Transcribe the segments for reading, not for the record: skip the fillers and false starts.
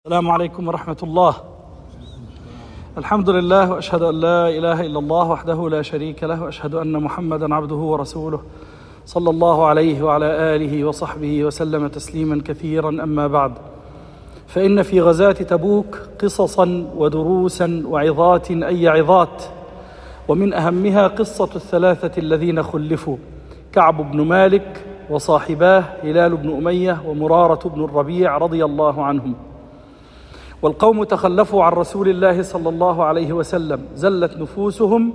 السلام عليكم ورحمة الله. الحمد لله، وأشهد أن لا إله إلا الله وحده لا شريك له، وأشهد أن محمدا عبده ورسوله صلى الله عليه وعلى آله وصحبه وسلم تسليما كثيرا. أما بعد، فإن في غزاة تبوك قصصا ودروسا وعظات أي عظات، ومن أهمها قصة الثلاثة الذين خلفوا: كعب بن مالك وصاحباه هلال بن أمية ومرارة بن الربيع رضي الله عنهم. والقوم تخلفوا عن رسول الله صلى الله عليه وسلم، زلت نفوسهم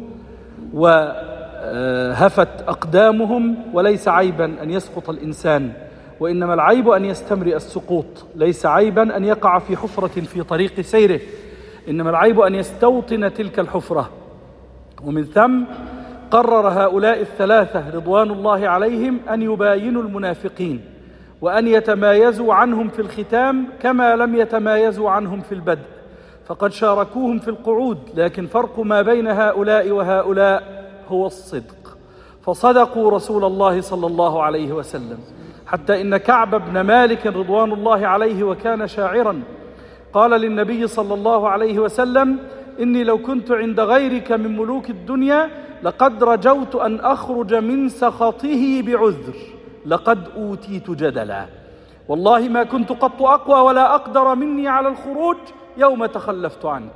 وهفت أقدامهم، وليس عيبا أن يسقط الإنسان، وإنما العيب أن يستمرئ السقوط. ليس عيبا أن يقع في حفرة في طريق سيره، إنما العيب أن يستوطن تلك الحفرة. ومن ثم قرر هؤلاء الثلاثة رضوان الله عليهم أن يباينوا المنافقين، وأن يتمايزوا عنهم في الختام كما لم يتمايزوا عنهم في البدء، فقد شاركوهم في القعود، لكن فرق ما بين هؤلاء وهؤلاء هو الصدق، فصدقوا رسول الله صلى الله عليه وسلم. حتى إن كعب بن مالك رضوان الله عليه، وكان شاعرا، قال للنبي صلى الله عليه وسلم: إني لو كنت عند غيرك من ملوك الدنيا لقد رجوت أن أخرج من سخطه بعذر، لقد أوتيت جدلا، والله ما كنت قط أقوى ولا أقدر مني على الخروج يوم تخلفت عنك.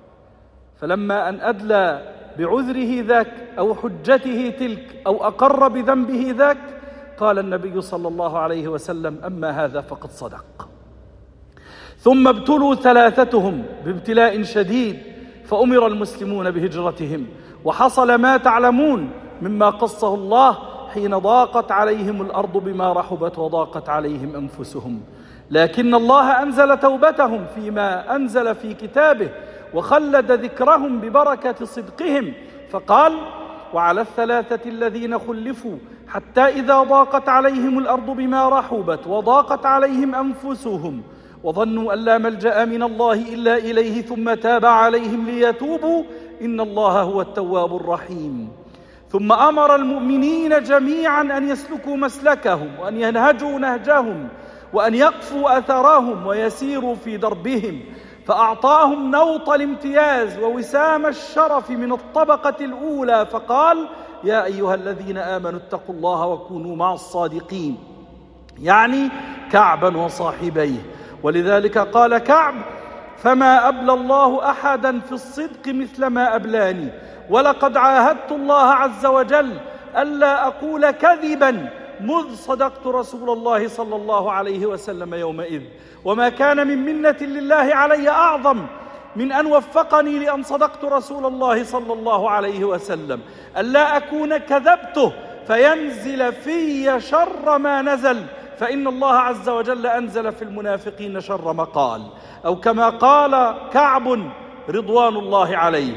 فلما أن أدلى بعذره ذاك أو حجته تلك أو أقر بذنبه ذاك، قال النبي صلى الله عليه وسلم: أما هذا فقد صدق. ثم ابتلوا ثلاثتهم بابتلاء شديد، فأمر المسلمون بهجرتهم، وحصل ما تعلمون مما قصه الله حين ضاقت عليهم الأرض بما رحبت وضاقت عليهم أنفسهم، لكن الله أنزل توبتهم فيما أنزل في كتابه، وخلد ذكرهم ببركة صدقهم، فقال: وعلى الثلاثة الذين خلفوا حتى إذا ضاقت عليهم الأرض بما رحبت وضاقت عليهم أنفسهم وظنوا أن لا ملجأ من الله إلا إليه ثم تاب عليهم ليتوبوا إن الله هو التواب الرحيم. ثم أمر المؤمنين جميعا أن يسلكوا مسلكهم، وأن ينهجوا نهجهم، وأن يقفوا أثرهم ويسيروا في دربهم، فأعطاهم نوط الامتياز ووسام الشرف من الطبقة الأولى، فقال: يا أيها الذين آمنوا اتقوا الله وكونوا مع الصادقين، يعني كعبا وصاحبيه. ولذلك قال كعب: فما أبلى الله أحدا في الصدق مثل ما أبلاني، ولقد عاهدت الله عز وجل ألا أقول كذبا مذ صدقت رسول الله صلى الله عليه وسلم يومئذ، وما كان من منة لله علي أعظم من أن وفقني لأن صدقت رسول الله صلى الله عليه وسلم، ألا أكون كذبته فينزل في شر ما نزل، فإن الله عز وجل أنزل في المنافقين شر مقال، أو كما قال كعب رضوان الله عليه.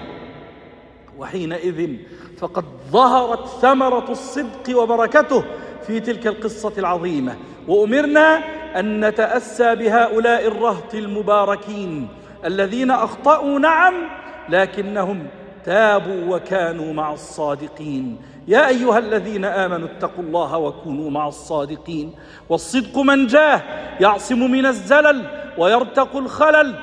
وحينئذ فقد ظهرت ثمرة الصدق وبركته في تلك القصة العظيمة، وأمرنا أن نتأسى بهؤلاء الرهط المباركين الذين أخطأوا، نعم، لكنهم تابوا وكانوا مع الصادقين. يا أيها الذين آمنوا اتقوا الله وكونوا مع الصادقين. والصدق منجاه، يعصم من الزلل ويرتق الخلل،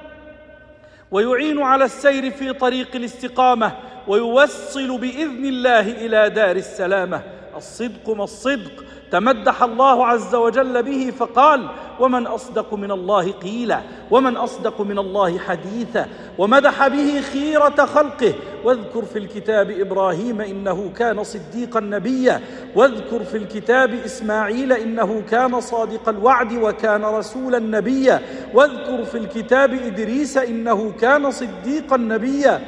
ويعين على السير في طريق الاستقامة، ويوصل بإذن الله إلى دار السلامة. الصدق ما الصدق تمدح الله عز وجل به فقال: ومن أصدق من الله قيلا، ومن أصدق من الله حديثا، ومدح به خيرة خلقه. واذكر في الكتاب إبراهيم إنه كان صديقا نبيا، واذكر في الكتاب إسماعيل إنه كان صادق الوعد وكان رسولا نبيا، واذكر في الكتاب إدريس إنه كان صديقا نبيا.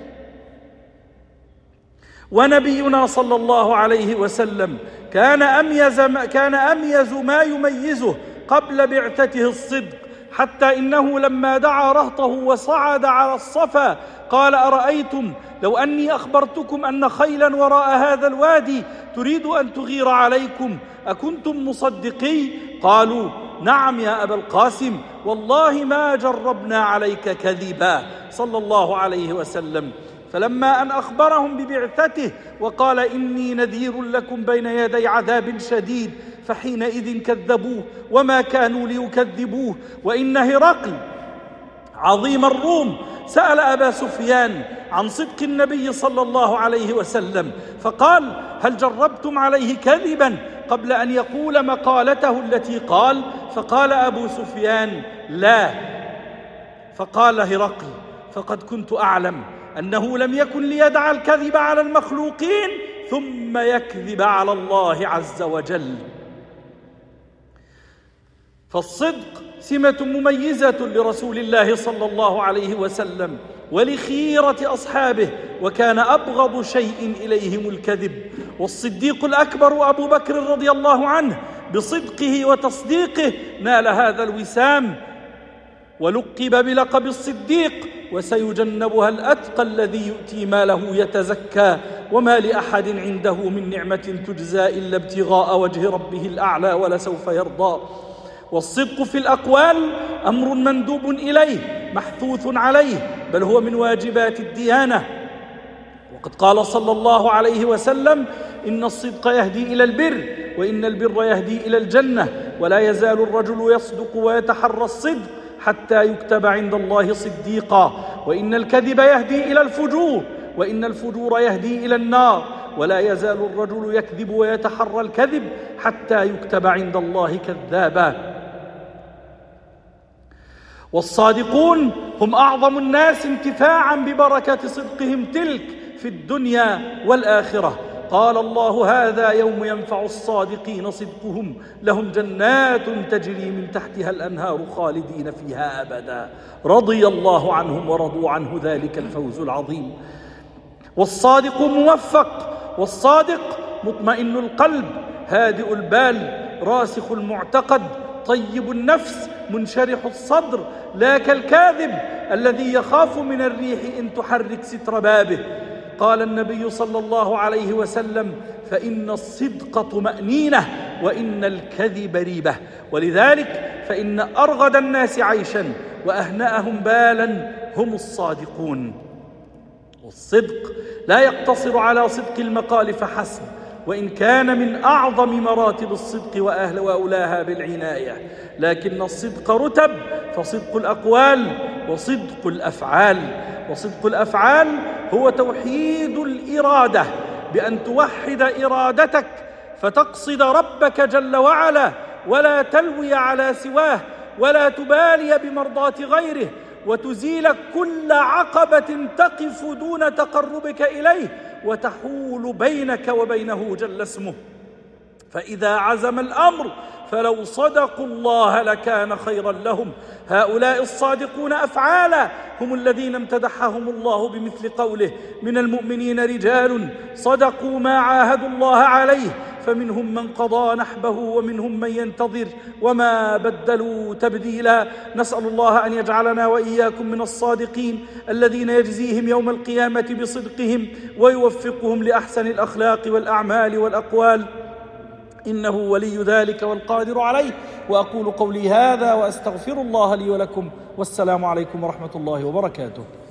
ونبينا صلى الله عليه وسلم كان أميز ما يميزه قبل بعثته الصدق، حتى إنه لما دعا رهطه وصعد على الصفا قال: أرأيتم لو أني أخبرتكم أن خيلا وراء هذا الوادي تريد أن تغير عليكم أكنتم مصدقي؟ قالوا: نعم يا أبا القاسم، والله ما جربنا عليك كذبا، صلى الله عليه وسلم. فلما أن أخبرهم ببعثته وقال: إني نذير لكم بين يدي عذاب شديد، فحينئذ كذبوه وما كانوا ليكذبوه. وإن هرقل عظيم الروم سأل أبا سفيان عن صدق النبي صلى الله عليه وسلم فقال: هل جربتم عليه كذبا قبل أن يقول مقالته التي قال؟ فقال أبو سفيان: لا. فقال هرقل: فقد كنت أعلم أنه لم يكن ليدع الكذب على المخلوقين ثم يكذب على الله عز وجل. فالصدق سمة مميزة لرسول الله صلى الله عليه وسلم ولخيرة أصحابه، وكان أبغض شيء إليهم الكذب. والصديق الأكبر أبو بكر رضي الله عنه بصدقه وتصديقه نال هذا الوسام ولقب بلقب الصديق، وسيجنبها الأتقى الذي يؤتي ماله يتزكى وما لأحد عنده من نعمة تجزى إلا ابتغاء وجه ربه الأعلى ولسوف يرضى. والصدق في الأقوال أمر مندوب إليه محثوث عليه، بل هو من واجبات الديانة. وقد قال صلى الله عليه وسلم: إن الصدق يهدي إلى البر، وإن البر يهدي إلى الجنة، ولا يزال الرجل يصدق ويتحرى الصدق حتى يكتب عند الله صديقا، وإن الكذب يهدي إلى الفجور، وإن الفجور يهدي إلى النار، ولا يزال الرجل يكذب ويتحرى الكذب حتى يكتب عند الله كذابا. والصادقون هم أعظم الناس انتفاعا ببركة صدقهم تلك في الدنيا والآخرة. قال الله: هذا يوم ينفع الصادقين صدقهم، لهم جنات تجري من تحتها الأنهار خالدين فيها أبدا، رضي الله عنهم ورضوا عنه، ذلك الفوز العظيم. والصادق موفق، والصادق مطمئن القلب، هادئ البال، راسخ المعتقد، طيب النفس، منشرح الصدر، لا كالكاذب الذي يخاف من الريح إن تحرك ستر بابه. قال النبي صلى الله عليه وسلم: فإن الصدق طمأنينة وإن الكذب ريبة. ولذلك فإن أرغد الناس عيشا وأهنأهم بالا هم الصادقون. والصدق لا يقتصر على صدق المقال فحسب، وإن كان من أعظم مراتب الصدق وأولاها بالعناية، لكن الصدق رتب، فصدق الأقوال وصدق الأفعال. وصدق الأفعال هو توحيد الإرادة، بأن توحد إرادتك فتقصد ربك جل وعلا ولا تلوي على سواه، ولا تبالي بمرضاة غيره، وتزيل كل عقبة تقف دون تقربك إليه وتحول بينك وبينه جل اسمه. فإذا عزم الأمر فلو صدقوا الله لكان خيرا لهم. هؤلاء الصادقون أفعالا هم الذين امتدحهم الله بمثل قوله: من المؤمنين رجال صدقوا ما عاهدوا الله عليه فمنهم من قضى نحبه ومنهم من ينتظر وما بدلوا تبديلا. نسأل الله أن يجعلنا وإياكم من الصادقين الذين يجزيهم يوم القيامة بصدقهم ويوفقهم لأحسن الأخلاق والأعمال والأقوال، إنه ولي ذلك والقادر عليه. وأقول قولي هذا وأستغفر الله لي ولكم، والسلام عليكم ورحمة الله وبركاته.